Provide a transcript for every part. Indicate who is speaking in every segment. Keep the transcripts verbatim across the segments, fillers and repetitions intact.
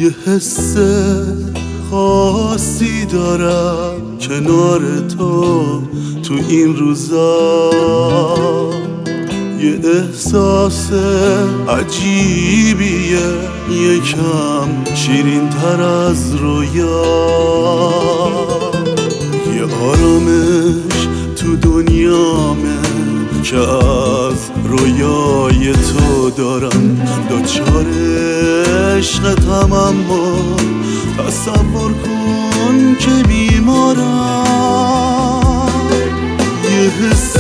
Speaker 1: یه حس خاصی دارم کنار تو تو این روزا، یه احساس عجیبیه یکم شیرین تر از رویا، یه آرامش تو دنیامه که از رویای تو دارم دوچار عشقتم، اما تصور کن که بیمارم. یه حس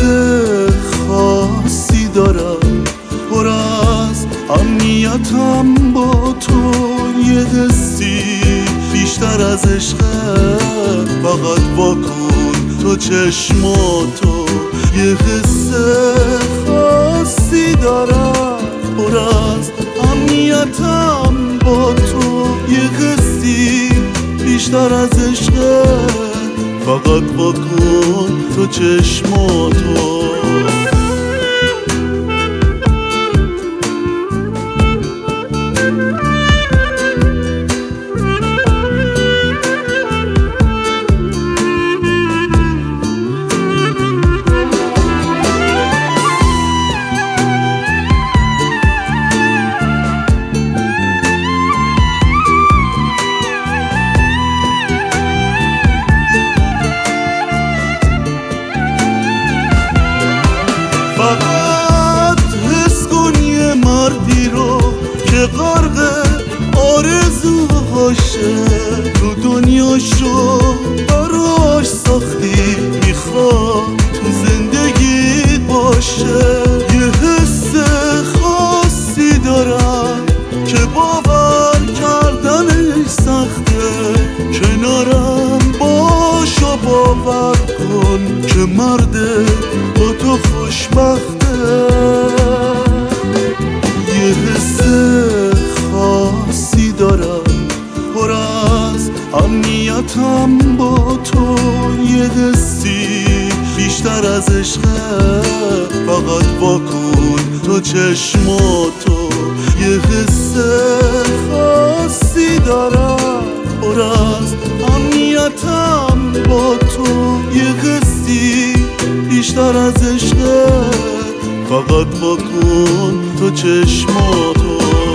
Speaker 1: خاصی دارم پر از امنیتم با تو، یه حسی بیشتر از عشقه فقط واکن تو چشماتو. یه حس خاصی دارم پر از امنیتم با تو، یه حسی بیشتر از عشقه فقط واکن تو چشماتو. فقط حس کن یه مردی رو که غرق آرزوهاشه، تو دنیاشو براش ساختی میخواد تو زندگیت باشه. یه حس خاصی دارم که باور کردنش سخته، کنارم باش و باور کن که مرده با تو خوشبخته. یه حس خاصی دارم پر از امنیتم با تو، یه حسی بیشتر از عشقه فقط واکن تو چشماتو. یه حس خاصی دارم پر از امنیتم با تو، یه حسی بیشتر از عشقه فقط واکن تو چشماتو.